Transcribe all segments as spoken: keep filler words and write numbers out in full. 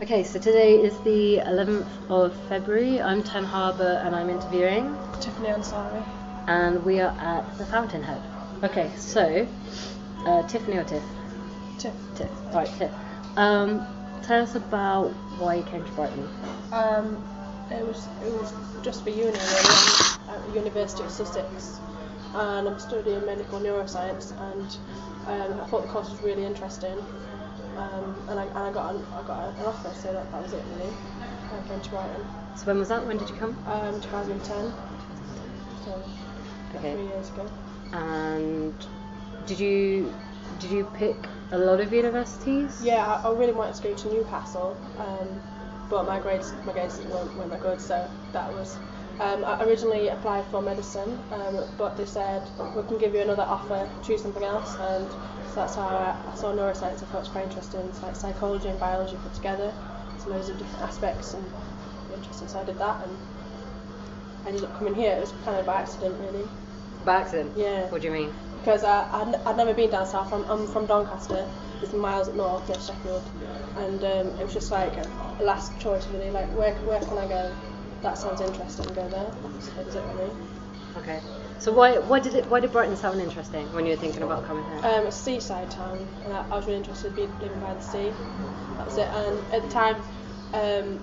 Okay, so today is the eleventh of February. I'm Ten Harbour and I'm interviewing Tiffany Ansari. And we are at the Fountainhead. Okay, so uh, Tiffany or Tiff? Tiff. Tiff. Alright, Tiff. Um, tell us about why you came to Brighton. Um, it was it was just for uni really. I'm at the University of Sussex and I'm studying medical neuroscience and um, I thought the course was really interesting. Um, and I, and I got an, I got an offer, so that, that was it really. I came to Brighton. So when was that? When did you come? Um, twenty ten. So Okay. three years ago. And did you did you pick a lot of universities? Yeah, I, I really wanted to go to Newcastle, um, but my grades my grades weren't, weren't that good, so that was. Um, I originally applied for medicine, um, but they said we can give you another offer, choose something else, and so that's how I, I saw neuroscience. I thought it was quite interesting. It's like psychology and biology put together. There's loads of different aspects and interesting. So I did that, and I ended up coming here. It was kind of by accident, really. By accident? Yeah. What do you mean? Because I, I'd, I'd never been down south. I'm, I'm from Doncaster. It's miles up north, near Sheffield, and um, it was just like a last choice, really. Like where where can I go? That sounds interesting. Go there. So that was it, really. Okay. So why why did it why did Brighton sound interesting when you were thinking about coming here? Um, it's a seaside town, and I, I was really interested in being, living by the sea. That was it. And at the time, um,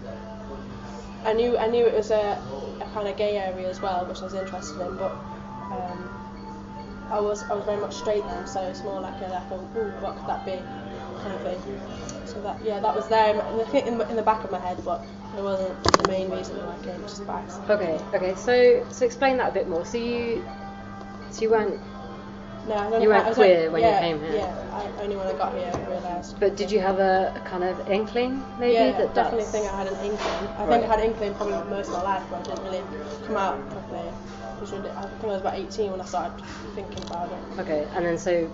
I knew I knew it was a, a kind of gay area as well, which I was interested in. But um, I was I was very much straight then, so it's more like a like a ooh, what could that be kind of thing. So that yeah, that was there. I think in, in the back of my head, but it wasn't the main reason why I came. Just by accident. Okay. Okay. So so explain that a bit more. So you so you weren't. No, I don't You know, weren't I was queer like, when yeah, you came here? Yeah, I, only when I got here I realised. But did you have a, a kind of inkling, maybe? Yeah, that definitely that's... think I had an inkling. I Right. think I had an inkling probably most of my life, but I didn't really come out properly. It was really, I think I was about eighteen when I started thinking about it. Okay, and then so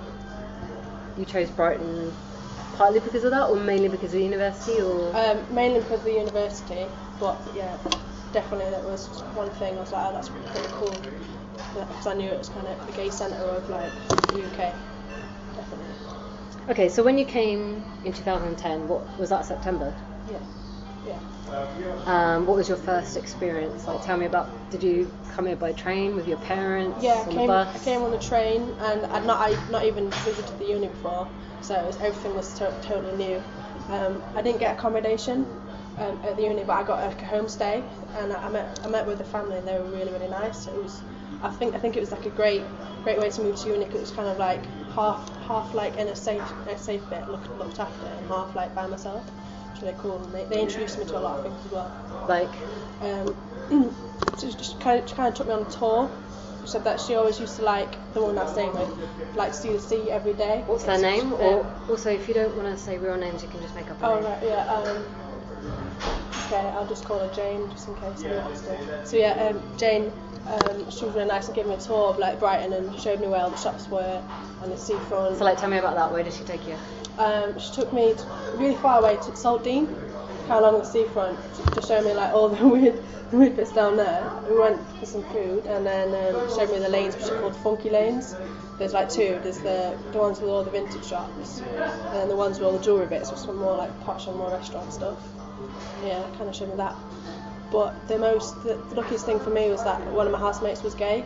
you chose Brighton partly because of that, or mainly because of the university, or? Um, mainly because of the university, but yeah, definitely that was one thing. I was like, oh, that's pretty cool. Because I knew it was kind of the gay centre of like the U K, definitely. Okay, so when you came in two thousand ten, what was that, September? Yeah, yeah. Um, what was your first experience? Like, tell me about. Did you come here by train with your parents? Yeah, on I came. the I bus? came on the train, and I'd not. I not even visited the uni before, so it was, everything was to- totally new. Um, I didn't get accommodation um, at the uni, but I got a homestay, and I, I met. I met with the family, and they were really, really nice. It was. I think. I think it was like a great, great way to move to uni. 'Cause it was kind of like half, half like in a safe, a safe bit, looked looked after, and half like by myself. Which was really cool. And they, they introduced me to a lot of things as well. Like, Um, so she just kind of, kind of took me on a tour. She said that she always used to like the one I was staying with, like see the sea every day. what's their It's- name? um, Or also, if you don't want to say real names, you can just make up a Oh name. right, yeah. Um, okay, I'll just call her Jane just in case. We have to. So yeah, um, Jane. Um, she was really nice and gave me a tour of like Brighton and showed me where all the shops were and the seafront. So, like, tell me about that. Where did she take you? Um, she took me to, really far away to Saltdean, kind of along the seafront, to, to show me like all the weird, the weird bits down there. We went for some food, and then um, showed me the lanes, which are called funky lanes. There's like two. There's the the ones with all the vintage shops, and then the ones with all the jewellery bits, which are more like posh and more restaurant stuff. Yeah, kind of showed me that. But the most, the, the luckiest thing for me was that one of my housemates was gay.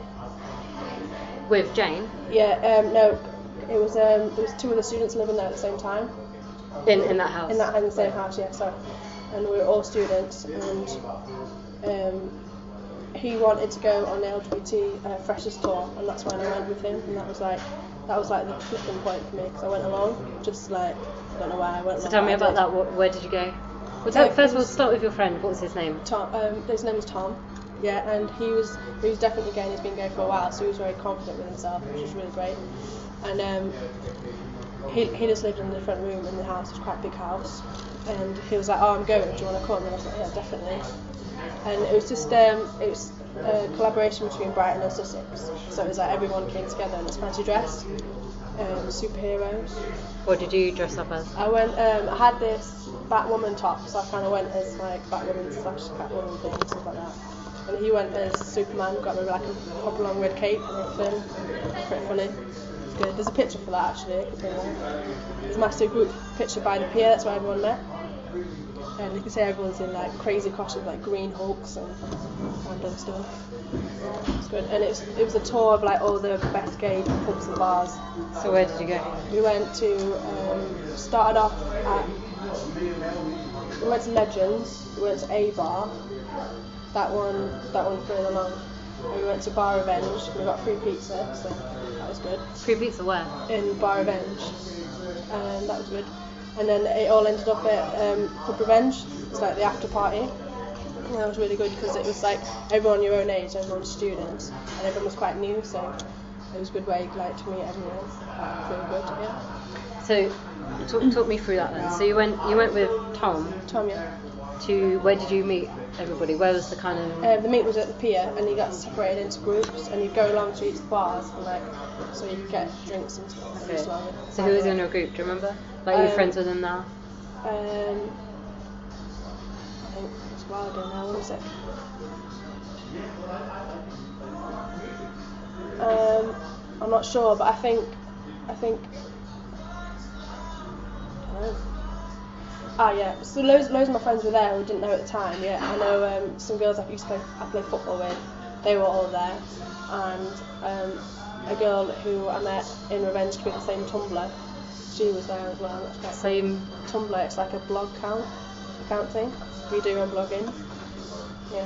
With Jane? Yeah, um, no, it was um, there was two other students living there at the same time. In in that house? In that in the same house, yeah, sorry. And we were all students, and um, he wanted to go on the L G B T uh, freshers tour, and that's when I went with him, and that was like that was like the flipping point for me, because I went along, just like I don't know why I went. So along, tell me but I about did. that. What, where did you go? Well, So tell, first of all, it was- start with your friend. What was his name? Tom, um, his name was Tom. Yeah, and he was he was definitely gay, and he's been gay for a while, so he was very confident with himself, which was really great. And um, he he just lived in a different room in the house. It was quite a big house, and he was like, "Oh, I'm going. Do you want to come?" And I was like, "Yeah, definitely." And it was just um, it was a collaboration between Brighton and Sussex, so it was like everyone came together and it's fancy dress, um, superheroes. What did you dress up as? I went, um, I had this Batwoman top, so I kind of went as like Batwoman slash Catwoman thing, stuff like that. And he went as Superman, got me like a hop along red cape and everything. Pretty funny. It's good. There's a picture for that actually. I can bring that. There's a massive group picture by the pier, that's where everyone met. And you can say everyone's in like crazy costumes, like green Hulks and random stuff. It's good. And it was, it was a tour of like all the best gay pubs and bars. So where did you go? We went to, um, started off at, we went to Legends, we went to A Bar, that one, that one further along. And we went to Bar Revenge, we got free pizza, so that was good. Free pizza where? In Bar Revenge, and that was good. And then it all ended up at um, Pub Revenge. It's like the after party. And that was really good because it was like everyone your own age, everyone students, and everyone was quite new, so it was a good way like to meet everyone. That was really good, yeah. So talk, talk me through that then. So you went you went with Tom Tom, yeah. to, where did you meet everybody? Where was the kind of... Uh, the meet was at the pier, and you got separated into groups, and you'd go along to each bars, and like, so you could get drinks and stuff. Okay. And so So who was in your group? Do you remember? Like, are you Um, friends with them now? Um, I think it's Wilder now, what is it? Um, I'm not sure, but I think, I think, I don't know. Ah, yeah. So loads, loads of my friends were there who didn't know at the time. Yeah, I know um, some girls I used to play, I play football with. They were all there, and um, a girl who I met in Revenge with the same Tumblr. She was there as well. That's quite Same... cool. Tumblr. It's like a blog account, account thing. We do your own blogging. Yeah.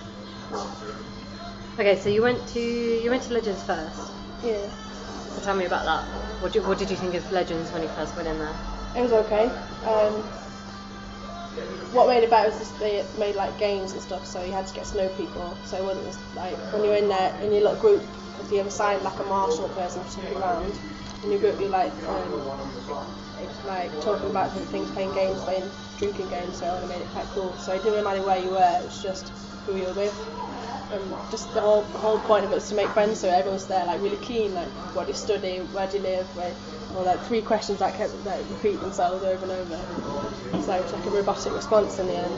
Okay, so you went to you went to Legends first. Yeah. So tell me about that. What did, what did you think of Legends when you first went in there? It was okay. Um, what made it better was just they made like games and stuff, so you had to get to know people. So it wasn't just like when you're in there in your little group, if you ever signed like a marshal person to take you around, in your group you like um, it's like talking about different things, playing games, playing drinking games. So it only made it quite cool. So it didn't really matter where you were; it was just who you were with. Um, just the whole the whole point of it was to make friends. So everyone's there like really keen, like what do you study, where do you live, where. Or like three questions that kept like repeat themselves over and over. So it's like a robotic response in the end.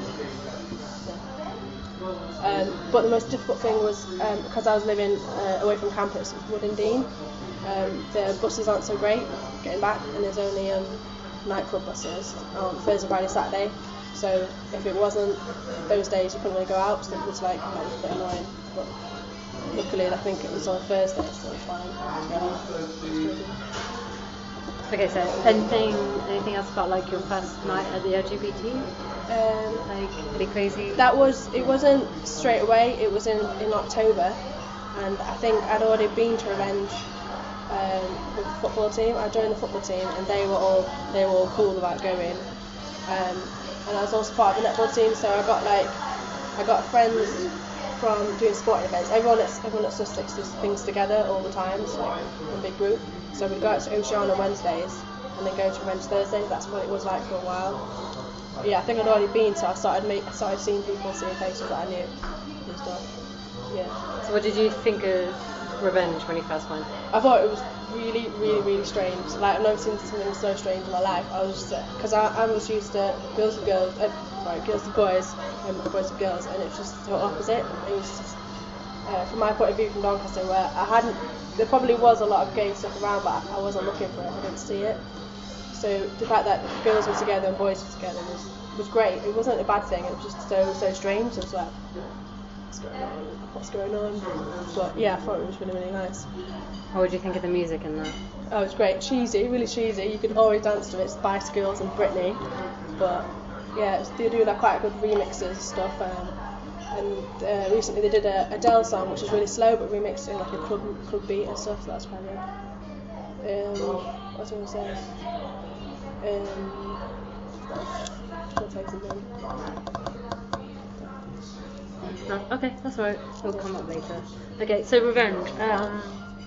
Yeah. Um, but the most difficult thing was um, because I was living uh, away from campus, Woodendene. Um, the buses aren't so great getting back, and there's only um, nightclub buses on Thursday, Friday, Saturday. So if it wasn't those days, you couldn't really go out. So it was like that was a bit annoying. But luckily, I think it was on Thursday, so it's fine. Yeah. Okay, so anything anything else about like your first night at the L G B T? Um, Like pretty crazy? That was, it wasn't straight away, it was in, in October, and I think I'd already been to Revenge um, with the football team. I joined the football team, and they were all they were all cool about going. Um, and I was also part of the netball team, so I got like I got friends from doing sporting events. Everyone at everyone at Sussex does things together all the time, so like a big group. So we'd go out to Ocean on Wednesdays, and then go to Revenge Thursdays. That's what it was like for a while. But yeah, I think I'd already been, so I started make, I started seeing people, seeing faces that I knew and stuff. Yeah. So what did you think of Revenge when you first went? I thought it was really, really, really strange. Like I've never seen something so strange in my life. I was just, because I, I was used to girls and girls, uh, sorry, girls and boys, and boys and girls, and it was just the total opposite. It was just, uh, from my point of view from Doncaster, where I hadn't, there probably was a lot of gay stuff around, but I wasn't looking for it. I didn't see it. So the fact that girls were together and boys were together was, was great. It wasn't a bad thing. It was just so so strange. It was like, what's going on? What's going on? But yeah, I thought it was really really nice. What would you think of the music in there? Oh, it was great. Cheesy, really cheesy. You could always dance to it. Spice Girls and Britney. But yeah, it was, they do like quite good remixes and stuff. Um, and uh, recently they did a Adele song which was really slow but remixed in like a club club beat and stuff. So that's quite good. Um, what was I going to say? Um, I'll tell you something. No? Okay, that's alright. We'll come up later. Okay, so Revenge. Um,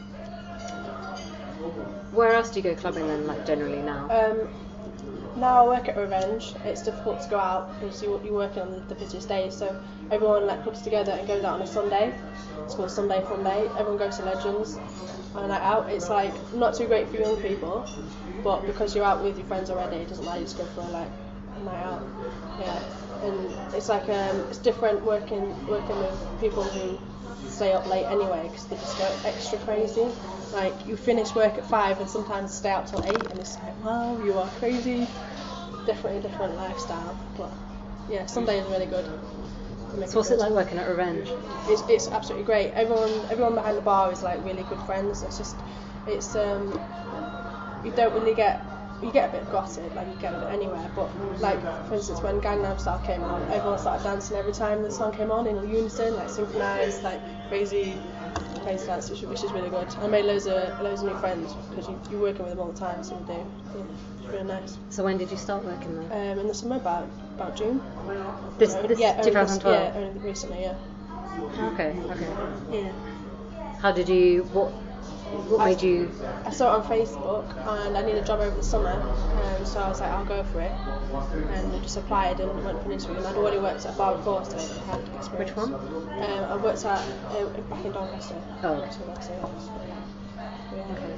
where else do you go clubbing then, like generally now? Um, now I work at Revenge. It's difficult to go out because you, you're working on the, the busiest days. So everyone like clubs together and goes out on a Sunday. It's called Sunday Fun Day. Everyone goes to Legends on a night out. It's like not too great for young people, but because you're out with your friends already, it doesn't matter. You just go for like a night out. Yeah, and it's like um, it's different working working with people who stay up late anyway because they just go extra crazy. Like you finish work at five and sometimes stay out till eight, and it's like, wow, you are crazy. definitely a different lifestyle. But yeah, Sunday is really good. So what's it like working at Revenge? It's, it's absolutely great. Everyone everyone behind the bar is like really good friends. It's just it's um you don't really get you get a bit of gossip, like you get it anywhere, but like for instance when Gangnam Style came on, everyone started dancing every time the song came on in unison, like synchronized, like crazy crazy dance, which, which is really good. I made loads of loads of new friends because you, you're working with them all the time, so you do. Yeah, it's really nice. So when did you start working there? Um, in the summer, about about June. This, So, this yeah, only twenty twelve? This, yeah, only recently, yeah. Okay, okay. Yeah. How did you, what what made you... I saw it on Facebook and I needed a job over the summer, um, so I was like, I'll go for it. And I just applied and went for an interview. And I'd already worked at a bar before, so I had experience. Which one? Um, I worked at uh, back in Doncaster. Oh, okay. So that's it. Yeah. Okay.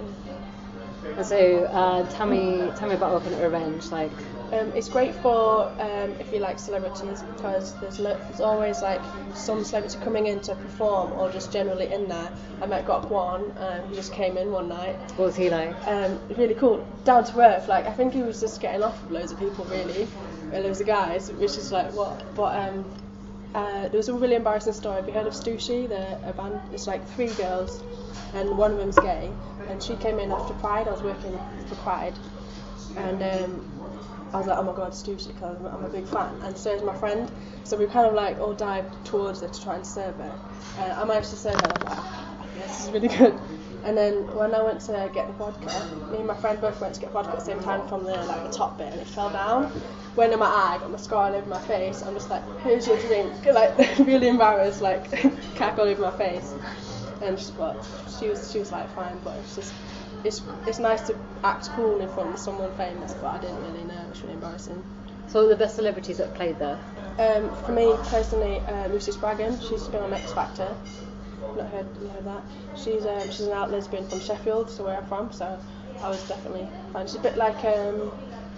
And so, uh, tell me, tell me about working at Revenge. Like, Um, it's great for um, if you like celebrities, because there's, lo- there's always like some celebrity coming in to perform or just generally in there. I met Gok Wan, um, who just came in one night. what was he like? Um, really cool, down to earth. Like I think he was just getting off with loads of people really, and loads of guys, which is like what. But um, uh, there was a really embarrassing story. Have you heard of Stussy? The a band. It's like three girls, and one of them's gay. And she came in after Pride. I was working for Pride, and um, I was like, oh my god, Stussy, because I'm, I'm a big fan, and so is my friend. So we kind of like all dived towards her to try and serve her. Uh, I managed to serve her. And I was like, oh, this is really good. And then when I went to get the vodka, me and my friend both went to get vodka at the same time from the like the top bit, and it fell down. Went in my eye, got mascara all over my face. I'm just like, here's your drink, like really embarrassed, like cack all over my face. And she, well, she was she was like fine, but it's just it's it's nice to act cool in front of someone famous, but I didn't really know. It's really embarrassing. So the best celebrities that played there? Um, for me personally, uh, Lucy Spraggan. She's been on X Factor. Not heard, you heard that. She's um, she's an out lesbian from Sheffield, so where I'm from. So I was definitely fine. She's a bit like um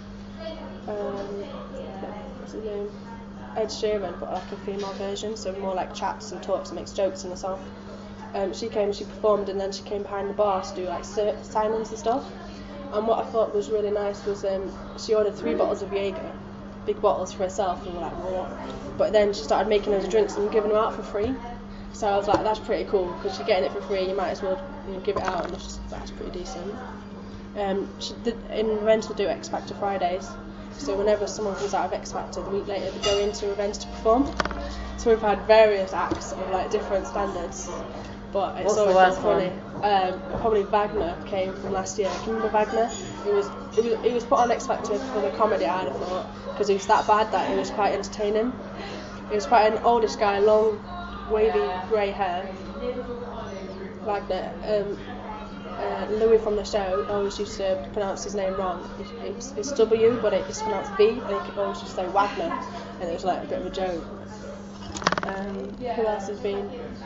um what's his name? Ed Sheeran, but like a female version. So more like chats and talks and makes jokes in the song. Um, she came, she performed, and then she came behind the bar to do like signings and stuff. And what I thought was really nice was um, she ordered three bottles of Jaeger, big bottles for herself, and we're like, what? But then she started making those drinks and giving them out for free. So I was like, that's pretty cool, because you're getting it for free, you might as well, you know, give it out, and it's just, that's pretty decent. Um, she did, in Revenge will do X Factor Fridays, so whenever someone comes out of X Factor, the week later they go into Revenge to perform. So we've had various acts of like different standards. But it's What's always the worst funny. Um, probably Wagner came from last year. Can you remember Wagner? He was it was he was put on X Factor for the comedy, I'd have thought, because he was that bad that it was quite entertaining. He was quite an oldish guy, long, wavy grey hair. Wagner. Um, uh, Louis from the show always used to pronounce his name wrong. It, it's, it's W, but it's pronounced V, and he always used to say Wagner, and it was like a bit of a joke. Um, who else has been?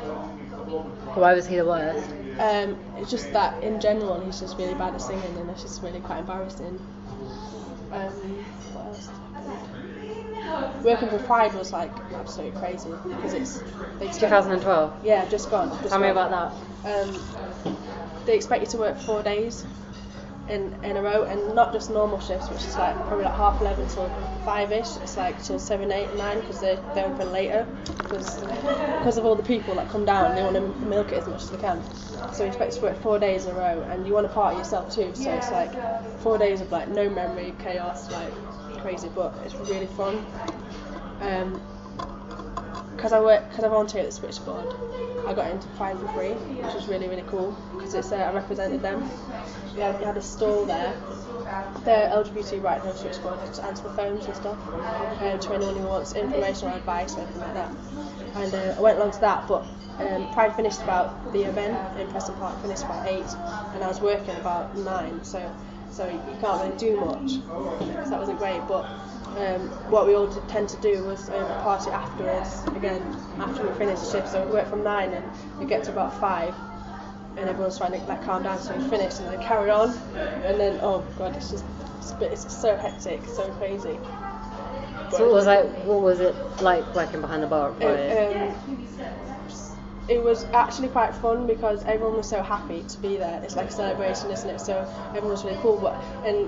Why was he the worst? Um, it's just that in general he's just really bad at singing, and it's just really quite embarrassing. Um, what else happened? Working for Pride was like absolutely crazy because it's they expect, twenty twelve? Yeah, just gone. Just Tell gone. me about that. Um, they expect you to work four days in in a row, and not just normal shifts, which is like probably like half eleven till five-ish. It's like till seven, eight, nine, because they they open later because because of all the people that come down. They want to milk it as much as they can. So you expect to work four days in a row, and you want to party yourself too. So it's like four days of like no memory, chaos, like crazy, but it's really fun. Um, because I work, because I volunteer at the Switchboard, I got into Pride for free, which was really really cool because it's uh, I represented them. We had, we had a stall there. They're L G B T right now Switchboard, just answer the phones and stuff um, to anyone who wants information or advice or anything like that. And uh, I went along to that, but um, Pride finished about the event in Preston Park finished about eight, and I was working about nine, so so you can't really do much. So that wasn't great, but. Um, what we all did tend to do was um, party afterwards, again, after we finished the shift. So we work from nine and we get to about five, and everyone's trying to like calm down, so we finish and then carry on, and then, oh god, it's just, it's, a bit, it's so hectic, so crazy. So what was like, what was it like working behind the bar? It, um, it was actually quite fun because everyone was so happy to be there. It's like a celebration, isn't it? So everyone was really cool, but and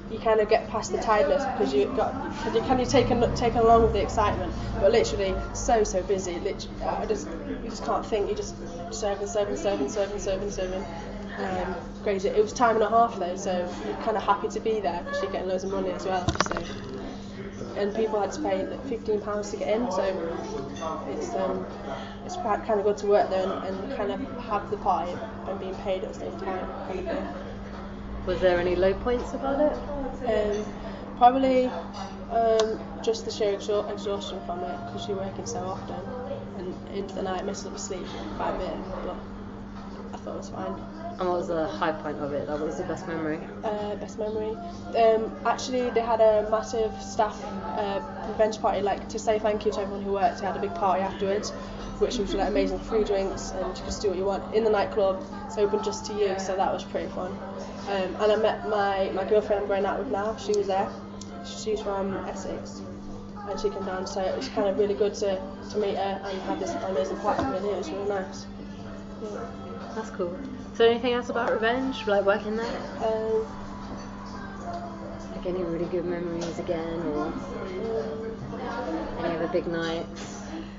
you kind of get past the tiredness because you got cause you kind of taken taken along with the excitement, but literally so so busy. Literally, I just you just can't think. You just serving, serving, serving, serving, serving, serving. Um, crazy. It was time and a half though, so you're kind of happy to be there because you're getting loads of money as well. So, and people had to pay like fifteen pounds to get in, so it's um it's kind of good to work there and, and kind of have the party and being paid at the same time. Kind of thing. Was there any low points about it? Um, probably um, just the sheer exha- exhaustion from it because you're working so often and into the night, missing up sleep quite a bit, but I thought it was fine. And what was the high point of it? Like, what was the best memory? Uh, best memory? Um, actually, they had a massive staff uh, revenge party, like to say thank you to everyone who worked. They had a big party afterwards, which was like amazing free drinks and you could just do what you want in the nightclub. It's open just to you, so that was pretty fun. Um, and I met my, my girlfriend I'm going out with now. She was there. She's from Essex, and she came down. So it was kind of really good to, to meet her and have this amazing party. Really, it was really nice. Yeah. That's cool. So anything else about Revenge, like working there? Um, like any really good memories again, or um, any other big nights?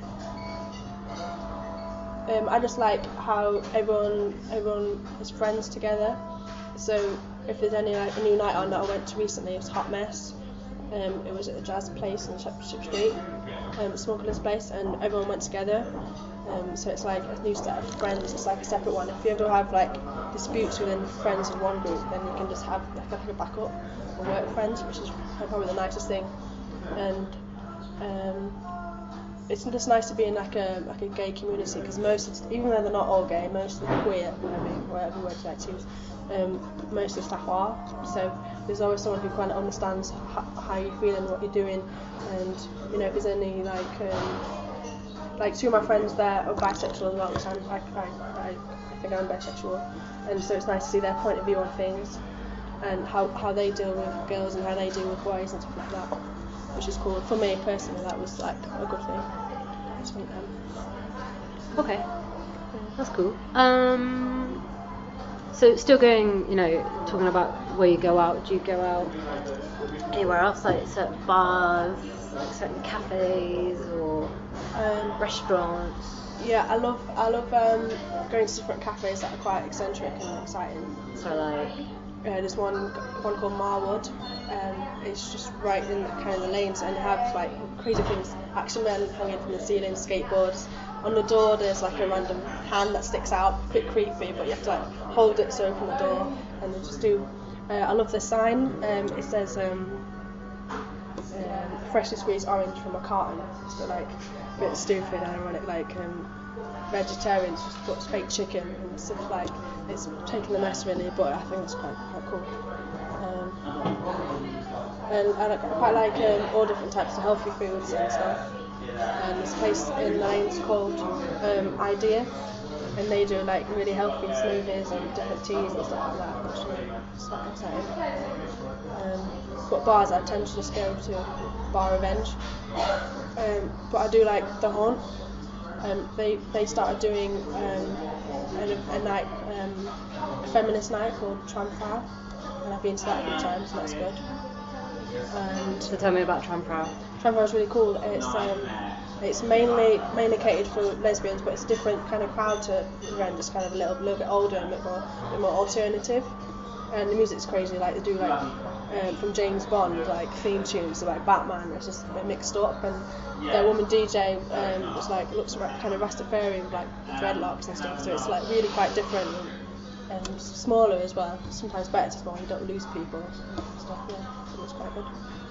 Um, I just like how everyone everyone is friends together. So if there's any like a new night on that I went to recently, it was Hot Mess. Um, it was at the Jazz Place in Shepherdship Street, um, Smuggler's Place, and everyone went together. Um, so it's like a new set of friends. It's like a separate one. If you ever have like disputes within friends in one group, then you can just have like a backup or work friends, which is probably the nicest thing. And um, it's just nice to be in like a like a gay community because most, of, even though they're not all gay, most of the queer, whatever, whatever word you like to use, um, most of the staff are. So there's always someone who kind of understands how, how you feel and what you're doing, and you know if there's any like um, like two of my friends there are bisexual as well, which I'm, I, I, I think I'm bisexual, and so it's nice to see their point of view on things and how, how they deal with girls and how they deal with boys and stuff like that, which is cool. For me personally, that was like a good thing. I just think, um, Okay, that's cool. Um, so still going, you know, talking about where you go out. Do you go out anywhere else, like certain bars, like certain cafes or um, restaurants? yeah, I love I love um, going to different cafes that are quite eccentric and exciting. So like, Uh, there's one one called Marwood. Um, it's just right in the, kind of the lanes, and they have like crazy things. Action men hanging from the ceiling, skateboards. On the door, there's like a random hand that sticks out, a bit creepy, but you have to like hold it to open the door, and they just do. Uh, I love the sign. Um, it says um, um, freshly squeezed orange from a carton. So like a bit stupid and ironic, like um, vegetarians just put fake chicken and stuff like. It's taking the mess really, but I think it's quite quite cool. Um, and and I quite like um, all different types of healthy foods and stuff. And there's a place in Lanes called um, Idea, and they do like really healthy smoothies and different teas and stuff like that, which is quite exciting. Um, but bars, I tend to just go to Bar Revenge. Um, but I do like the Haunt. Um, they they started doing um, a, a night, um, a feminist night called Tramfrau, and I've been to that a few times, and that's good. And So tell me about Tramfrau. Tramfrau is really cool. It's um, it's mainly mainly catered for lesbians, but it's a different kind of crowd to Revenge. It's kind of a little little bit older and a bit more a bit more alternative. And the music's crazy. Like they do like um, from James Bond like theme tunes to like Batman. It's just a bit mixed up. And their woman D J um, was like looks kind of Rastafarian with like dreadlocks and stuff. So it's like really quite different and, and smaller as well. Sometimes better to small. You don't lose people and stuff. Yeah, so it's quite good.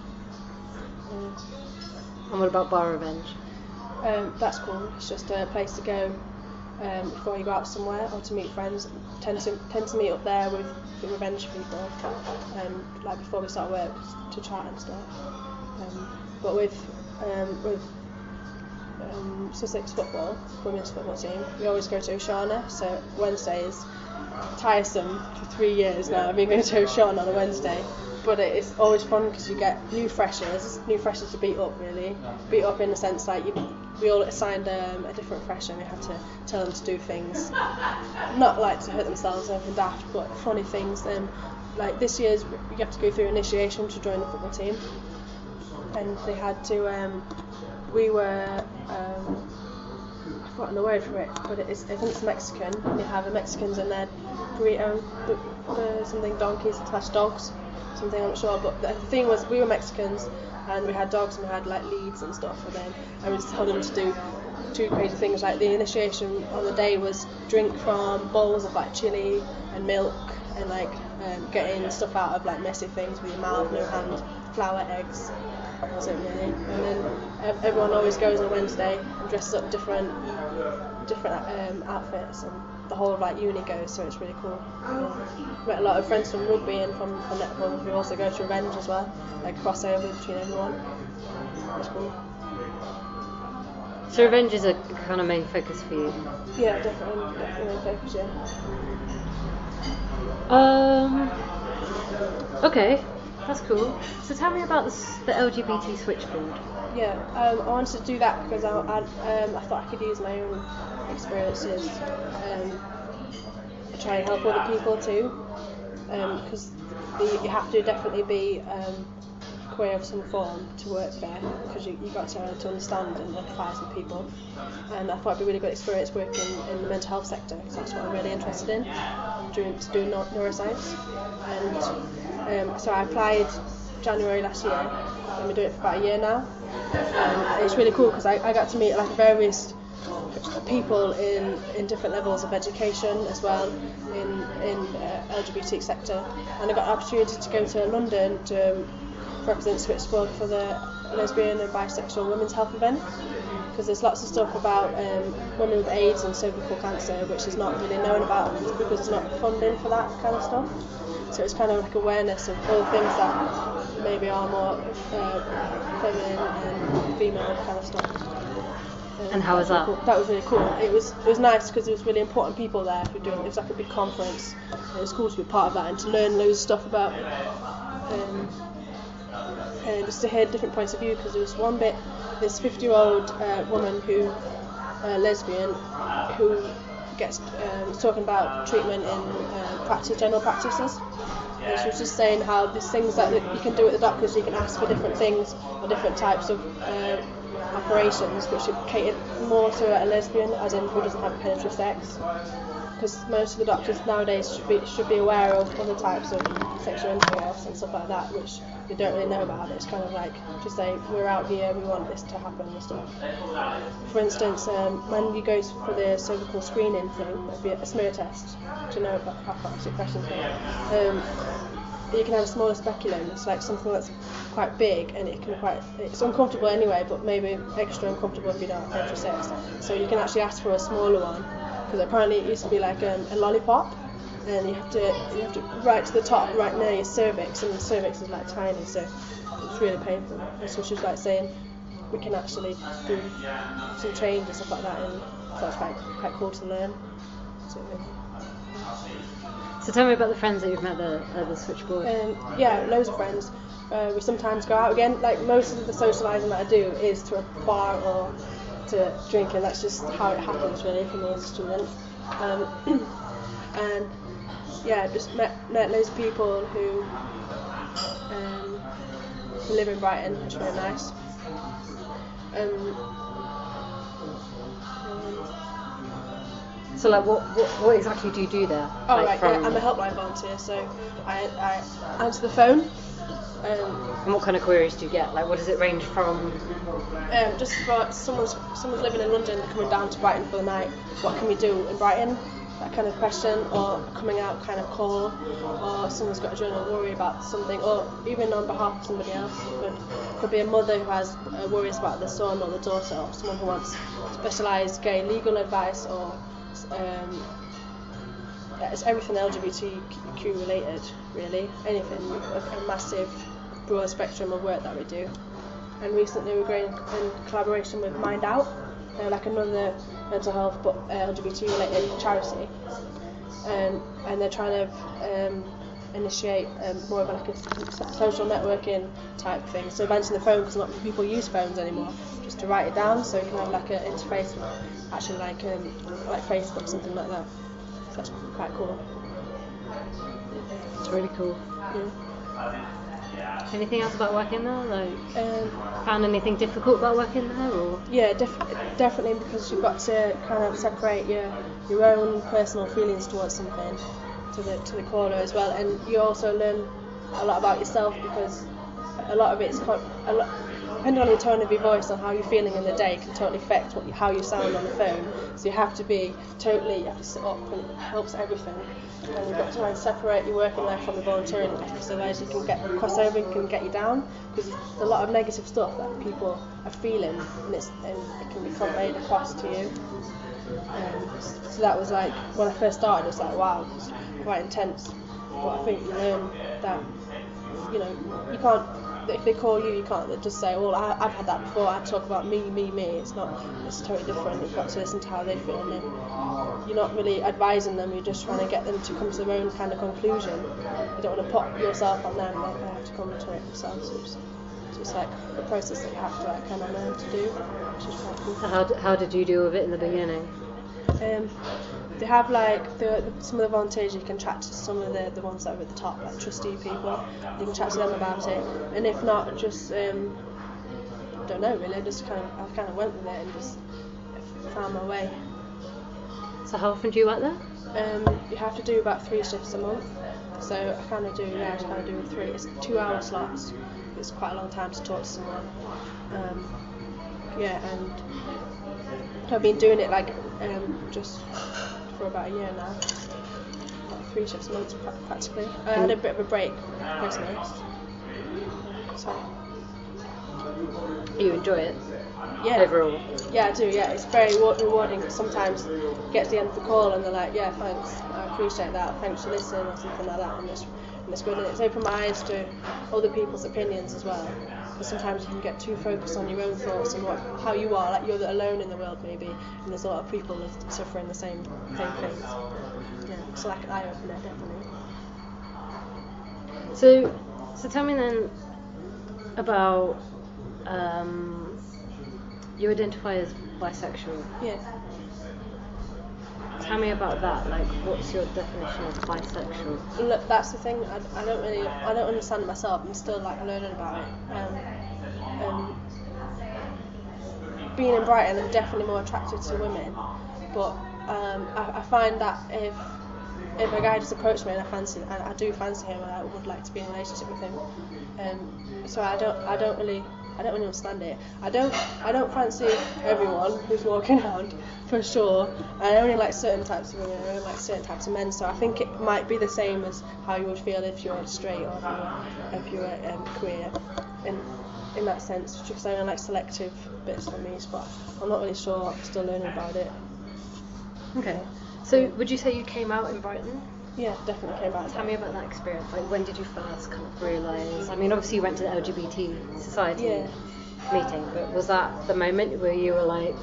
Um, And what about Bar Revenge? Um, that's cool. It's just a place to go um, before you go out somewhere or to meet friends. Tend to tend to meet up there with the Revenge people, um, like before we start work to chat and stuff. Um, but with um, with um, Sussex football, women's football team, we always go to Oshana. So Wednesdays, tiresome for three years now. I've been going to Oshana on a Wednesday. But it's always fun because you get new freshers, new freshers to beat up really. Beat up in the sense like you, we all assigned um, a different fresher and we had to tell them to do things, not like to hurt themselves or anything daft, but funny things. Um, like this year's you have to go through initiation to join the football team, and they had to. Um, we were. Um, I've forgotten the word for it, but it is, I think it's Mexican. They have the Mexicans and their burrito, the, the, something donkeys slash dogs, something I'm not sure. But the thing was, we were Mexicans and we had dogs and we had like leads and stuff, and then I was told them to do two crazy things. Like the initiation on the day was drink from bowls of like chili and milk, and like um, getting stuff out of like messy things with your mouth, no hand, flour, eggs. That was it really. And then everyone always goes on Wednesday and dresses up different different um, outfits, and the whole of like uni goes, so it's really cool. Yeah. Met a lot of friends from rugby and from, from netball who also go to Revenge as well, like crossover between everyone. It's cool. So Revenge is a kind of main focus for you? Yeah, definitely, definitely main focus, yeah. Um. Okay. That's cool. So tell me about the, the L G B T switchboard. Yeah, um, I wanted to do that because I, I, um, I thought I could use my own experiences um, to try and help other people too. Because um, you have to definitely be um, queer of some form to work there, because you, you got to, to understand and empathise with people. And I thought it'd be a really good experience working in the mental health sector, because that's what I'm really interested in, doing, doing neuroscience. And um, so I applied January last year, and we're doing it for about a year now. And it's really cool because I, I got to meet like various people in, in different levels of education as well in in uh, L G B T sector, and I got an opportunity to go to London to represent Switchboard for the lesbian and bisexual women's health event, because there's lots of stuff about um, women with AIDS and cervical cancer which is not really known about because there's not funding for that kind of stuff. So it's kind of like awareness of all things that maybe are more uh, feminine and female kind of stuff. Um, and how was that? Really cool. That was really cool. It was it was nice because there was really important people there who were doing. It was like a big conference. And it was cool to be part of that and to learn loads of stuff about. Um, and just to hear different points of view, because there was one bit, this fifty-year-old uh, woman who, uh, lesbian, who gets um, talking about treatment in uh, practice, general practices. And she was just saying how there's things that you can do at the doctors, you can ask for different things or different types of uh, operations which are catered more to a lesbian, as in who doesn't have penetrative sex. Because most of the doctors nowadays should be should be aware of other types of sexual intercourse and stuff like that, which they don't really know about. It's kind of like just say we're out here, we want this to happen and stuff. For instance, um, when you go for the cervical screening thing, it'd be a smear test. Do you know about how toxic questions are? Um, you can have a smaller speculum. It's like something that's quite big, and it can be quite. It's uncomfortable anyway, but maybe extra uncomfortable if you don't have penetrative sex. So you can actually ask for a smaller one. Because apparently it used to be like um, a lollipop, and you have to you have to right to the top, right near your cervix, and the cervix is like tiny, so it's really painful. And so she was like saying we can actually do some change and stuff like that, and so it's quite quite cool to learn. So, so tell me about the friends that you've met at the, at the switchboard. Um, yeah, loads of friends. Uh, we sometimes go out again. Like most of the socialising that I do is to a bar or to drinking. That's just how it happens really for me as a student. Um, and yeah, just met met loads of people who um, who live in Brighton, which is really nice. Um, um, so like what, what what exactly do you do there? Oh like right, from... yeah, I'm a helpline volunteer, so I, I answer the phone. Um, and what kind of queries do you get? Like, what does it range from? Um, just for someone's someone's living in London, coming down to Brighton for the night. What can we do in Brighton? That kind of question, or coming out kind of call, or someone's got a general worry about something, or even on behalf of somebody else. It could, could be a mother who has uh, worries about the son or the daughter, or someone who wants specialised gay legal advice, or um, it's everything L G B T Q related, really. Anything, a, a massive broad spectrum of work that we do. And recently we're going in collaboration with Mind Out, uh, like another mental health but uh, L G B T related charity, um, and they're trying to um, initiate um, more of like a social networking type thing. So answering the phone, because not many people use phones anymore, just to write it down, so you can have like an interface with actually like um, like Facebook, something like that. So that's quite cool. It's really cool. Yeah. Anything else about working there? Like, Um, found anything difficult about working there, or? Yeah, def- definitely, because you've got to kind of separate your your own personal feelings towards something to the to the caller as well, and you also learn a lot about yourself, because a lot of it's con- a lot, depending on the tone of your voice and how you're feeling in the day can totally affect what you, how you sound on the phone. So you have to be totally, you have to sit up, and it helps everything. And you've got to try and separate your working life from the volunteering life, so otherwise you can get crossover and can get you down, because there's a lot of negative stuff that people are feeling, and, it's, and it can be conveyed across to you. Um, so that was like, when I first started, it was like, wow, it's quite intense. But I think you learn that, you know, you can't, if they call you, you can't just say, well, I, I've had that before, I talk about me, me, me. It's not, it's totally different. You've got to listen to how they feel, and then you're not really advising them, you're just trying to get them to come to their own kind of conclusion. You don't want to put yourself on them, they, they have to come to it themselves. So it's, so it's like a process that you have to like kind of learn to do, which is quite cool. So how, d- how did you deal with it in the beginning? Um, they have like the, the some of the volunteers you can chat to, some of the, the ones that are at the top, like trustee people. You can chat to them about it, and if not, just um, don't know really. Just kind of I kind of went with it and just found my way. So how often do you work there? Um, you have to do about three shifts a month, so I kind of do yeah I kind of do three. It's two hour slots. It's quite a long time to talk to someone. Um, yeah, and I've been doing it like um, just for about a year now, like three shifts a month practically. I had a bit of a break for Christmas. So You enjoy it? yeah, Overall? yeah I do. Yeah, it's very reward- rewarding. Because sometimes you get to the end of the call and they're like, yeah, thanks, I appreciate that, thanks for listening, or something like that, and it's and it's good, and it's opened my eyes to other people's opinions as well. Because sometimes you can get too focused on your own thoughts and what how you are, like you're alone in the world maybe, and there's a lot of people that are suffering the same same things. Yeah, it's like an eye opener, definitely. So, so tell me then about, um, you identify as bisexual. Yeah. Tell me about that. Like, what's your definition of bisexual? Look, that's the thing. I, I don't really, I don't understand it myself. I'm still like learning about it. Um, um, being in Brighton, I'm definitely more attracted to women, but um, I, I find that if if a guy just approached me and I fancy, and I do fancy him, and I would like to be in a relationship with him. Um, so I don't, I don't really. I don't really understand it. I don't I don't fancy everyone who's walking around, for sure. I only like certain types of women, I only like certain types of men, so I think it might be the same as how you would feel if you were straight or if you were, if you were um, queer, in, in that sense, because I only like selective bits for me, but I'm not really sure, I'm still learning about it. Okay. So, would you say you came out in Brighton? Yeah, definitely came back. Tell me about that experience. Like, when did you first kind of realise? I mean, obviously you went to the L G B T Society Yeah. meeting, but was that the moment where you were like?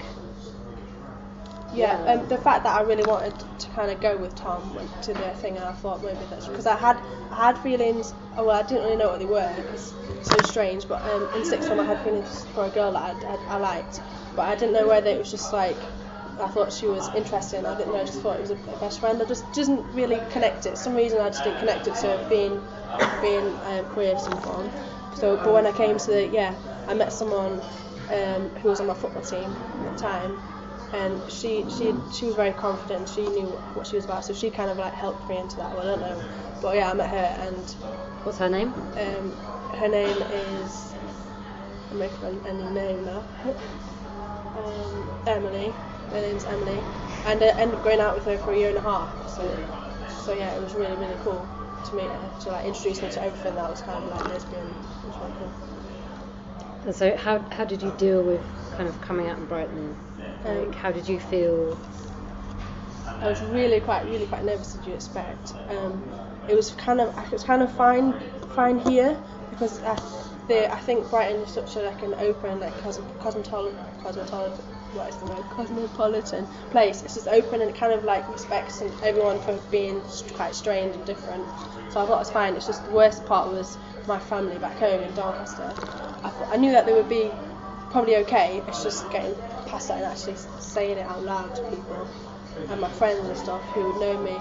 Yeah, Yeah. um, the fact that I really wanted to kind of go with Tom went to the thing, and I thought maybe that's because I had I had feelings. Oh, well, I didn't really know what they were because it's so strange. But um, in sixth form, I had feelings for a girl that I, I, I liked, but I didn't know whether it was just like I thought she was interesting. I didn't know. I just thought it was a, a best friend. I just didn't really connect it. For some reason, I just didn't connect it to being being um, queer of some form. So, but when I came to the yeah, I met someone um, who was on my football team at the time. And she she she was very confident. She knew what she was about, so she kind of like helped me into that. Well, I don't know, but yeah, I met her, and What's her name? um, her name is I'm making a, a new name now. um, Emily. Her name's Emily, and I ended up going out with her for a year and a half. So so yeah, it was really really cool to meet her, to like introduce me to everything that was kind of like lesbian. It was really cool. And so, how how did you deal with kind of coming out in Brighton? Like, Um, how did you feel? I was really quite, really quite nervous, as you expect. Um, it was kind of, it was kind of fine, fine here because I, the, I think Brighton is such a like an open, like cosmo, cosmetolo, cosmetolo, what is the word? Cosmopolitan place. It's just open and it kind of like respects everyone for being quite strange and different. So I thought it was fine. It's just the worst part was my family back home in Doncaster. I thought, I knew that they would be probably okay. It's just getting past that and actually saying it out loud to people. And my friends and stuff who know me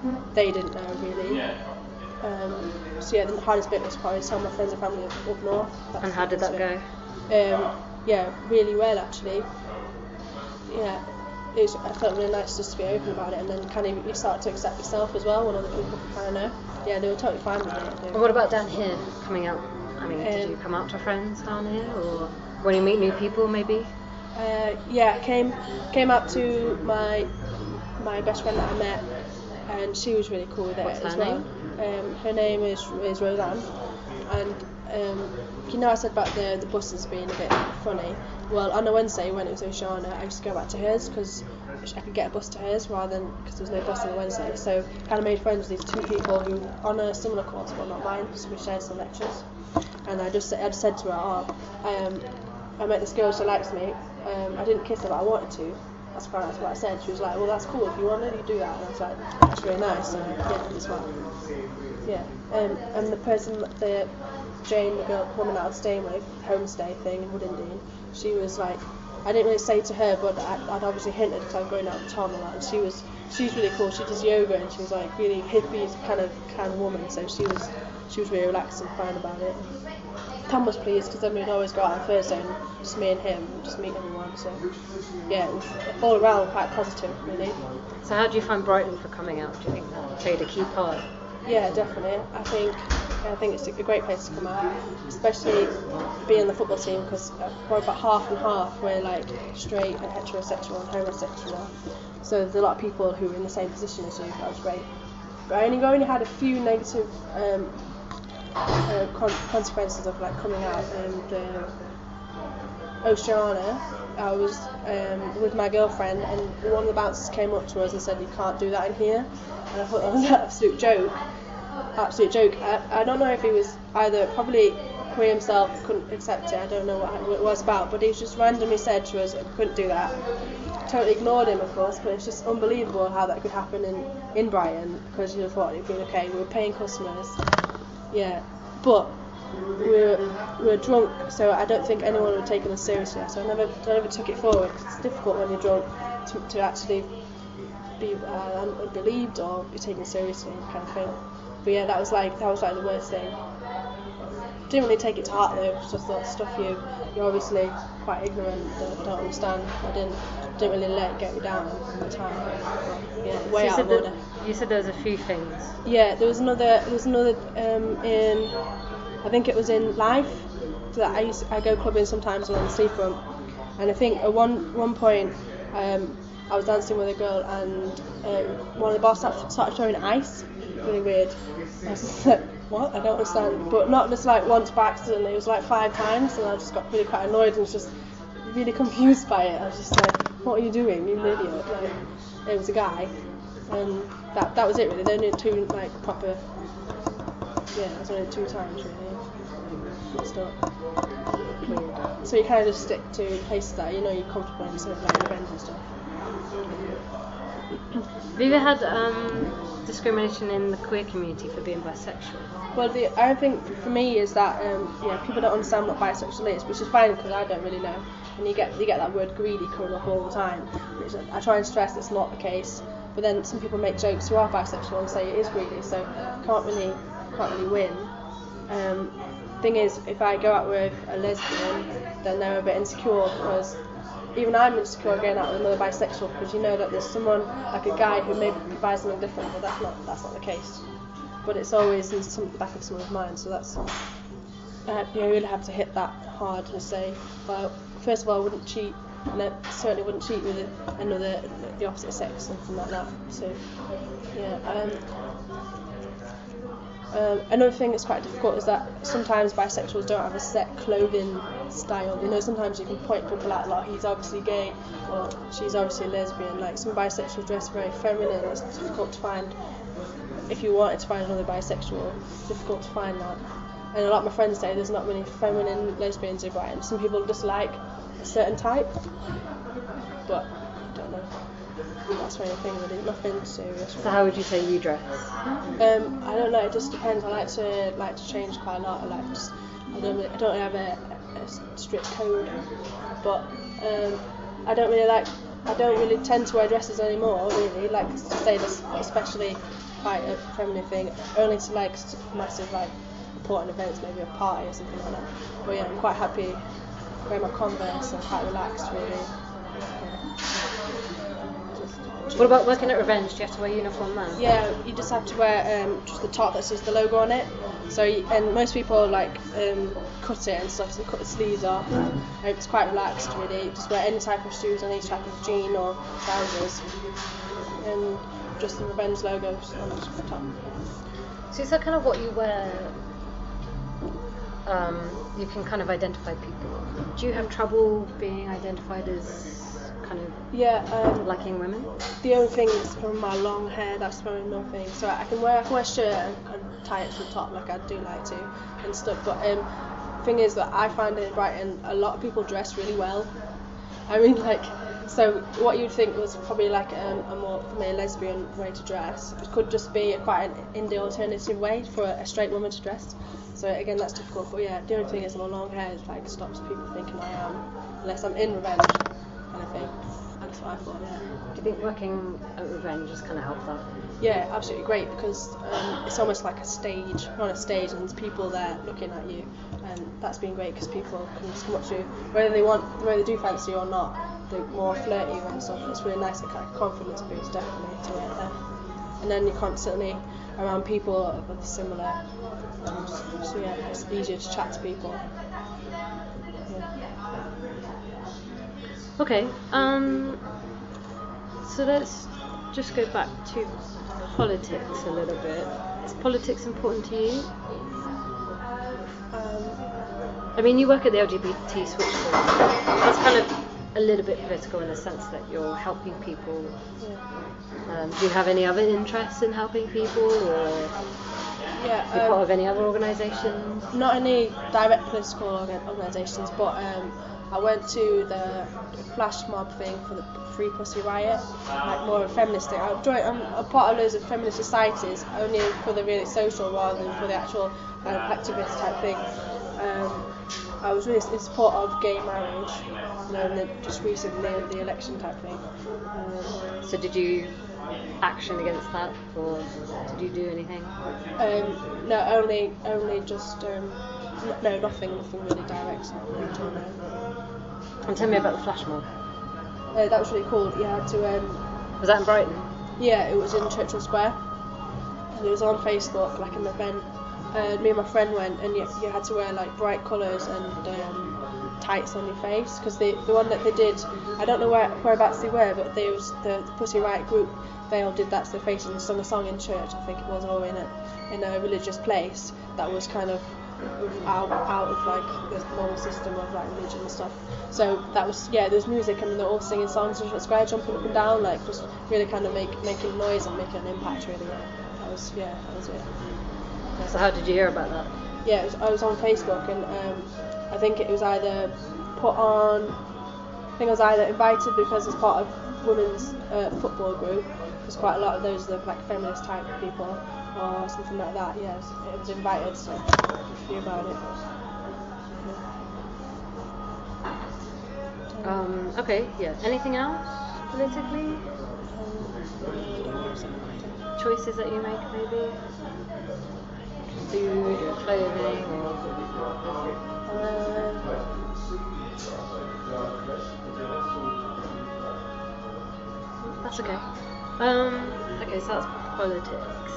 they didn't know really. Um, so yeah, the hardest bit was probably telling my friends and family up, up north. That's And how did that go? Um, yeah, really well actually. Yeah, it was, I felt really nice just to be open about it, and then kind of you start to accept yourself as well when other people kind of know. Yeah, they were totally fine with it. And what about down here, coming out? I mean, did Um, you come out to friends down here, or when you meet new people, maybe? Uh, yeah, came came up to my my best friend that I met, and she was really cool with it What's as her well. name? Um, her name is is Roseanne, and um, you know I said about the the buses being a bit funny. Well, on a Wednesday when it was Oceana, I used to go back to hers because I could get a bus to hers rather than because there was no bus on a Wednesday. So kind of made friends with these two people who on a similar course but not mine, so we shared some lectures. And I just I just said to her, oh, um, I met this girl, she likes me. Um, I didn't kiss her, but I wanted to. That's kind of what I said. She was like, well, that's cool. If you wanted, you do that. And I was like, that's really nice. And I did as well. Yeah. Um, and the person, the Jane, the girl, woman I was staying with, homestay thing in Woodendine, she was like, I didn't really say to her, but I, I'd obviously hinted because I was going out with Tom and that. And she was, she's really cool. She does yoga and she was like really hippie kind of kind of woman. So she was, she was really relaxed and fine about it. Tom was pleased because then we'd always go out on Thursday and just me and him, just meet everyone. So yeah, it was all around quite positive, really. So how do you find Brighton for coming out? Do you think that played a key part? Yeah, definitely. I think I think it's a great place to come out, especially being in the football team because we're about half and half. We're like straight and heterosexual and homosexual. So there's a lot of people who are in the same position as you. That was great. But I only only had a few negative. Um, Uh, con- consequences of like coming out and uh, Oceana. I was um, with my girlfriend and one of the bouncers came up to us and said you can't do that in here, and I thought that was an absolute joke absolute joke. I, I don't know if he was either probably he himself couldn't accept it, I don't know what, what it was about, but he just randomly said to us we couldn't do that. Totally ignored him, of course, but it's just unbelievable how that could happen in, in Brighton because you'd have thought it'd been okay, we were paying customers. Yeah, but we were, we were drunk, so I don't think anyone would have taken us seriously. So I never, I never took it forward. It's difficult when you're drunk to, to actually be uh, believed or be taken seriously, kind of thing. But yeah, that was like that was like the worst thing. Didn't really take it to heart though. It was just that stuff you you're obviously quite ignorant, don't, don't understand. I didn't didn't really let it get me down at the time. Yeah, way so out of that, order. You said there was a few things. Yeah, there was another. There was another um, in. I think it was in Life. That I used. I go clubbing sometimes along the seafront, and I think at one one point um, I was dancing with a girl, and um, one of the bars started throwing ice. Really weird. I was just like, what? I don't understand. But not just like once by accident. It was like five times, and I just got really quite annoyed and was just really confused by it. I was just like, what are you doing? You idiot! Like, it was a guy. And that that was it really. They only two like proper. Yeah, it was only two times really. Stop. So you kind of just stick to places that you know you're comfortable in, instead of like events and stuff. Have you ever had um, discrimination in the queer community for being bisexual? Well, the I think for me is that um, yeah, people don't understand what bisexual is, which is fine because I don't really know. And you get you get that word greedy coming up all the time, which I try and stress it's not the case. But then some people make jokes who are bisexual and say it is greedy, so can't really can't really win. Um, thing is, if I go out with a lesbian, then they're a bit insecure because even I'm insecure going out with another bisexual because you know that there's someone like a guy who maybe provides something different, but that's not that's not the case. But it's always in some the back of someone's mind, so that's uh, you really have to hit that hard and say, well, first of all, I wouldn't cheat. And I certainly wouldn't cheat with another, the opposite sex, something like that. So, yeah. Um, um, another thing that's quite difficult is that sometimes bisexuals don't have a set clothing style. You know, sometimes you can point people out like he's obviously gay or she's obviously lesbian. Like some bisexuals dress very feminine. It's difficult to find. If you wanted to find another bisexual, it's difficult to find that. And a lot of my friends say there's not many feminine lesbians in Brighton. Some people just like a certain type, but I don't know. That's the only thing really, nothing serious. So how would you say you dress? Um, I don't know. It just depends. I like to like to change quite a lot. I like just I don't really, I don't really have a, a strict code, but um, I don't really like I don't really tend to wear dresses anymore, really. Like to say this, especially quite a feminine thing. Only to like massive like important events, maybe a party or something like that. But yeah, I'm quite happy wearing my Converse and quite relaxed, really. Yeah. Just What about working at Revenge? Do you have to wear uniform there? Yeah, you just have to wear um, just the top that says the logo on it. So, you, and most people like um, cut it and stuff, so they cut the sleeves off. And it's quite relaxed, really. Just wear any type of shoes, any type of jean or trousers, and just the Revenge logo on the top. So is that kind of what you wear? Um, you can kind of identify people. Do you have trouble being identified as kind of Yeah. Um, liking women? The only thing is from my long hair, that's the only thing. So I can wear I can wear a shirt and, and tie it to the top like I do like to and stuff. But um, thing is that I find in Brighton a lot of people dress really well. I mean, like, so what you'd think was probably like um, a more for me lesbian way to dress could just be a, quite an indie alternative way for a, a straight woman to dress. So again, that's difficult. But yeah, the only thing is my long hair is like stops people thinking I am, unless I'm in Revenge kind of thing. That's what I thought. Yeah. Do you think working at Revenge has kind of helped that? Yeah, absolutely great, because um, it's almost like a stage. You're on a stage and there's people there looking at you, and that's been great because people can just come up to you, whether they want, whether they do fancy you or not. They're more flirty and stuff. It's really nice, a kind of confidence boost, definitely, to work there. And then you're constantly around people with similar. Um, so yeah, it's easier to chat to people. Yeah. Okay. Um. So let's just go back to politics a little bit. Is politics important to you? Um, I mean, you work at the L G B T switchboard. That's kind of a little bit political in the sense that you're helping people. yeah. Um, do you have any other interests in helping people, or Yeah. are you Um, part of any other organisations? Not any direct political orga- organisations, but um, I went to the flash mob thing for the Free Pussy Riot, like more of a feminist thing. I'm, joined, I'm a part of loads of feminist societies, only for the really social rather than for the actual kind of activist type thing. Um, I was really in support of gay marriage, you know, and then just recently the election type thing. Um, So did you action against that, or did you do anything? um, no, only only just um, n- no, nothing, nothing really direct. At all, no. And tell me about the flash mob. Uh, that was really cool. You had to, um, Was that in Brighton? yeah, it was in Churchill Square, and it was on Facebook, like an event. And me and my friend went, and you, you had to wear like bright colours and um, tights on your face, because the the one that they did, I don't know where whereabouts they were, but they was the, the Pussy Riot group. They all did that to their face and sung a song in church. I think it was, or in a in a religious place that was kind of out out of like the normal system of like religion and stuff. So that was, yeah, there was music and they're all singing songs in Churchill Square, jumping up and down, like just really kind of make making noise and making an impact. Really, yeah. That was yeah, that was it. So how did you hear about that? Yeah, it was, I was on Facebook, and um, I think it was either put on. I think I was either invited because it's part of women's uh, football group. There's quite a lot of those that are like feminist type of people, or something like that. Yeah, it was, it was invited, so I knew about it. Yeah. Um, okay, yeah. Anything else politically? Um, Choices that you make, maybe? Food or clothing or... um, That's okay. Um, okay, so that's politics.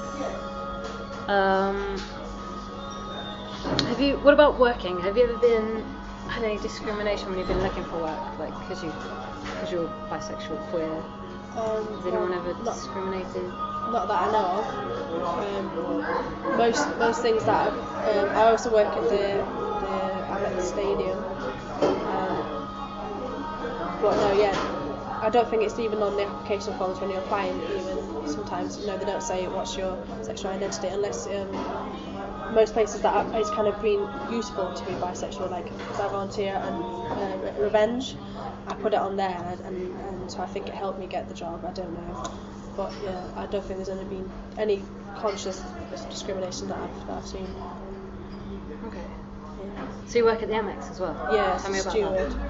Um, have you, what about working? Have you ever been, had any discrimination when you've been looking for work? Like, because you, because you're bisexual, queer? um, Has anyone well, ever not, discriminated? not that I know of. Um, most most things that I've, um, I also work at the the Amex Stadium. Um, but no, yeah, I don't think it's even on the application forms when you're applying. Even sometimes, you know, they don't say what's your sexual identity unless um, most places that I, it's kind of been useful to be bisexual. Like, because I volunteer and uh, Revenge, I put it on there, and, and and so I think it helped me get the job. I don't know. But yeah, I don't think there's any been any conscious discrimination that I've, that I've seen. Okay. Yeah, So you work at the Amex as well? yeah Tell me as a about steward. that.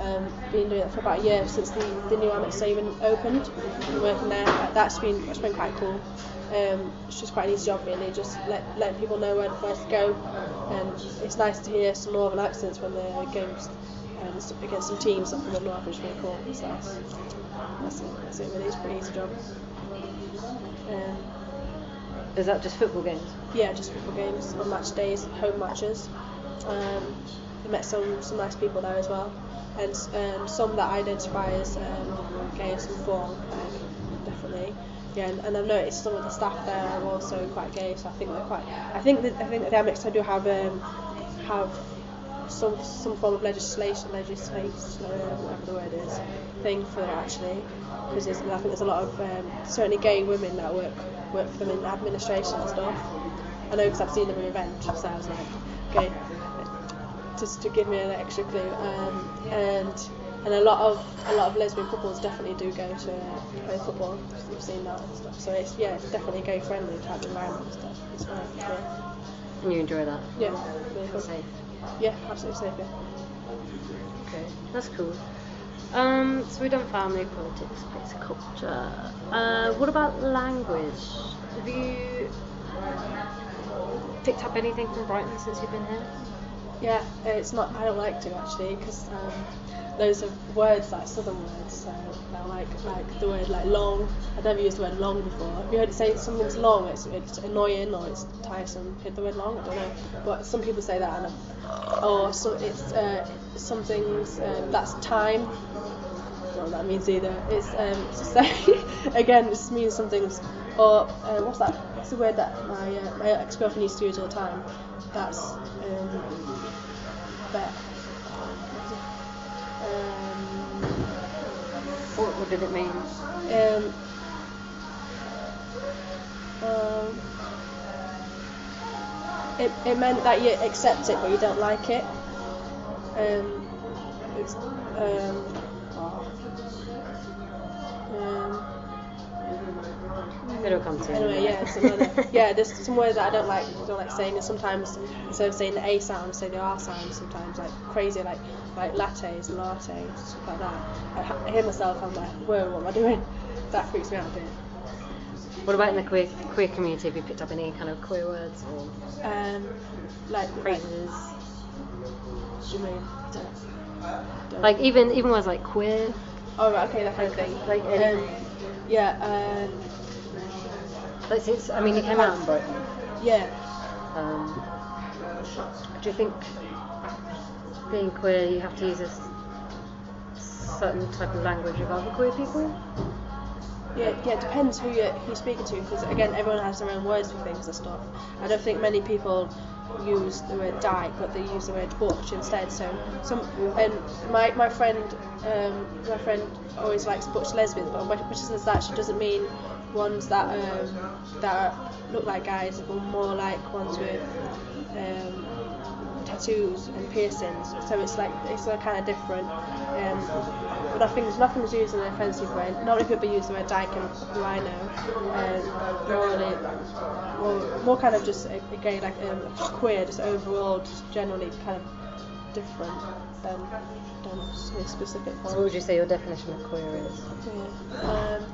Um, been doing it for about a year since the, the new Amex Saving opened. Been working there. That's been that's been quite cool. Um, it's just quite an easy job really, just let letting people know where, where to go. And it's nice to hear some northern accents when they're against um, against some teams up in the north, which is really cool. So that's, that's it. That's it really. It's a pretty easy job. Um, Is that just football games? Yeah, just football games on match days, home matches. Um, I met some some nice people there as well, and um, some that I identify as um, gay of some form, um, definitely. Yeah, and, and I've noticed some of the staff there are also quite gay, so I think they're quite. I think that I think that the Amex do have um, have some some form of legislation, legislation, whatever the word is, thing for it actually, because I think there's a lot of um, certainly gay women that work work for them in administration and stuff. I know because I've seen them in events, so I was like, okay, just to give me an extra clue. Um, and and a lot of a lot of lesbian couples definitely do go to play football. We've seen that and stuff. So it's yeah, it's definitely gay friendly type environment and stuff. It's very cool. And you enjoy that? Yeah, really cool. Safe. Yeah, absolutely safe. Yeah. Okay, that's cool. Um, so we've done family, politics, basic culture. Uh, what about language? Have you picked up anything from Brighton since you've been here? Yeah, it's not. I don't like to actually, because um, those are words like southern words. So I like like the word like long. I've never used the word long before. Have you heard it say something's long? It's it's annoying or it's tiresome. Heard the word long? I don't know. But some people say that, and I'm, or so it's uh, something's um, that's time. I don't know what that means either. It's um to say again. It just means something's. Or uh, what's that? What's the word that my uh, my ex-girlfriend used to use all the time? That's um, bet. Um, What, what did it mean? um, um, it it meant that you accept it but you don't like it. Um, it's um, um, It'll come to you. Anyway, yeah, some other, yeah, there's some words that I don't like, don't like saying, and sometimes instead of saying the A sound, I say the R sound. Sometimes like crazy, like like lattes, lattes, stuff like that. I, ha- I hear myself, I'm like, whoa, what am I doing? That freaks me out a bit. What about in the queer queer community? Have you picked up any kind of queer words or Um, like phrases? What do you mean? I don't, don't. Like even even words like queer. Oh, right, okay, that kind of thing. Like Um, anything. yeah, um, Like it's, I mean, you came out in Brighton. yeah. Um, do you think being queer you have to use a s- certain type of language with other queer people? Yeah, yeah, it depends who you're, who you're speaking to, because again, everyone has their own words for things and stuff. I don't think many people use the word dyke, but they use the word butch instead. So, some and my my friend, um, my friend always likes butch lesbians, but when she says that, she doesn't mean ones that um, that are, look like guys, but more like ones with um, tattoos and piercings. So it's like it's like kind of different. Um, but nothing, nothing's used in an offensive way. Not many people use the word dyke, and who I know, um, more, like, more, more kind of just again like um, queer, just overall, just generally kind of different than than a specific one. So what would you say your definition of queer is? Yeah. Um,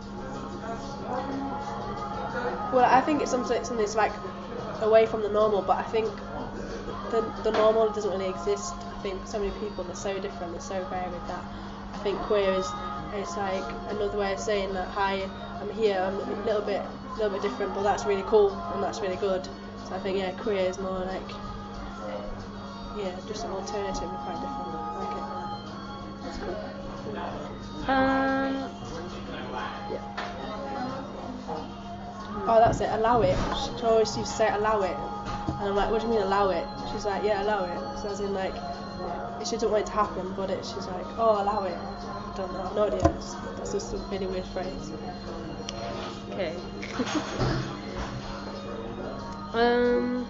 well, I think it's something, something that's like away from the normal, but I think the the normal doesn't really exist. I think so many people are so different, they're so varied that I think queer is is like another way of saying that hi, I'm here, I'm a little bit a little bit different, but that's really cool and that's really good. So I think yeah, queer is more like yeah, just an alternative and quite different. I like it. That's cool. Um, yeah. Oh, that's it, allow it. She always used to say allow it. And I'm like, what do you mean allow it? She's like, yeah, allow it. So as in like, she doesn't want it to happen, but it, she's like, oh, allow it. I don't know, I have no idea. It's, that's just a really weird phrase. Okay. um,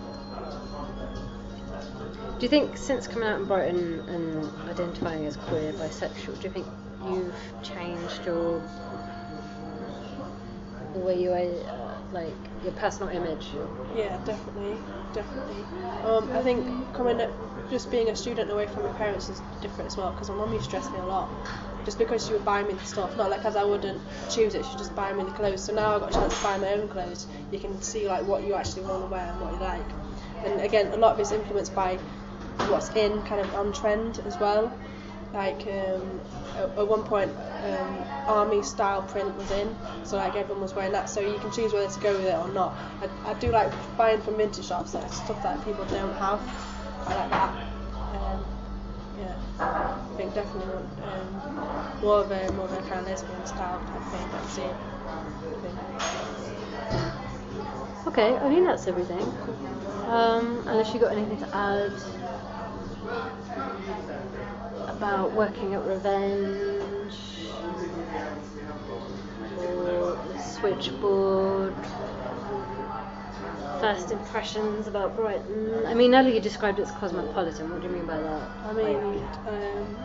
do you think since coming out in Brighton and identifying as queer, bisexual, do you think you've changed your the way you uh, like your personal image? Yeah, definitely, definitely. Um, I think coming up, just being a student away from my parents is different as well, because my mum used to stress me a lot. Just because she would buy me the stuff, not like as I wouldn't choose it, she'd just buy me the clothes. So now I've got a chance to buy my own clothes. You can see like what you actually want to wear and what you like. And again, a lot of it's influenced by what's in, kind of on trend as well. Like um, at, at one point, um, army style print was in, so like everyone was wearing that. So you can choose whether to go with it or not. I, I do like buying from vintage shops, like stuff that people don't have. I like that. Um, yeah, I think definitely want um, more of a more of a kind of lesbian style type thing. I see it. I think. Okay, I think that's everything. Um, unless you got anything to add about working at Revenge or the Switchboard, first impressions about Brighton. I mean, earlier you described it as cosmopolitan. What do you mean by that? I mean, um,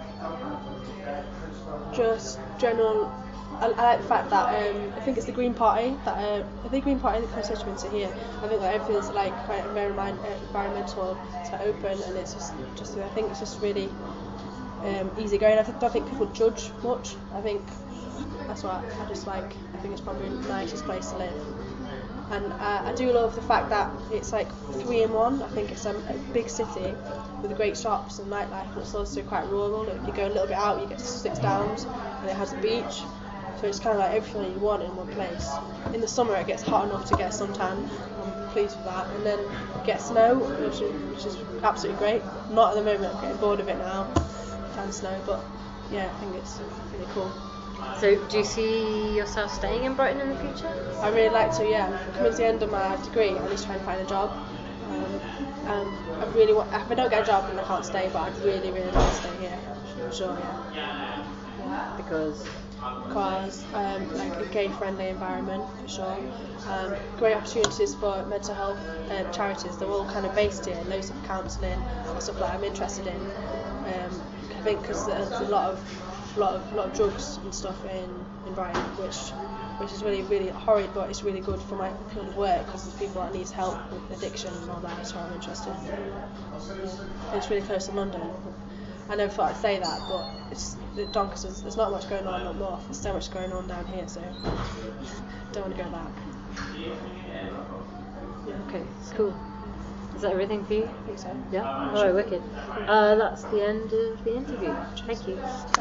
just general. I, I like the fact that um, I think it's the Green Party that uh, I think Green Party, the constituency here. I think that everything's like quite environment, environmental, it's quite open, and it's just, just I think it's just really um, easy going. I th- don't think people judge much. I think that's what I, I just like. I think it's probably the nicest place to live. And uh, I do love the fact that it's like three in one. I think it's a, a big city with great shops and nightlife, but it's also quite rural. If you go a little bit out, you get to Six Downs, and it has a beach. So it's kind of like everything you want in one place. In the summer, it gets hot enough to get a suntan. I'm pleased with that. And then get snow, which is, which is absolutely great. Not at the moment. I'm getting bored of it now. Fan snow, but yeah, I think it's really cool. So, do you see yourself staying in Brighton in the future? I really like to, yeah. Coming to the end of my degree, at least try and find a job. Um, um, I really want. If I don't get a job, then I can't stay. But I'd really, really like to stay here. For sure, yeah. Because Because um, like a gay-friendly environment, for sure. Um, great opportunities for mental health uh, charities. They're all kind of based here. Loads of counselling and stuff that I'm interested in. Um, I think because there's a lot of lot of lot of drugs and stuff in, in Brighton, which which is really really horrid, but it's really good for my field of work because there's people that needs help with addiction and all that. So I'm interested. Yeah. It's really close to London. I never thought I'd say that, but it's Doncaster. There's not much going on up north. There's so much going on down here, so don't want to go back. Yeah. okay, cool. Is that everything for you? I think so. Yeah. All right, wicked. Uh, that's the end of the interview. Thank you.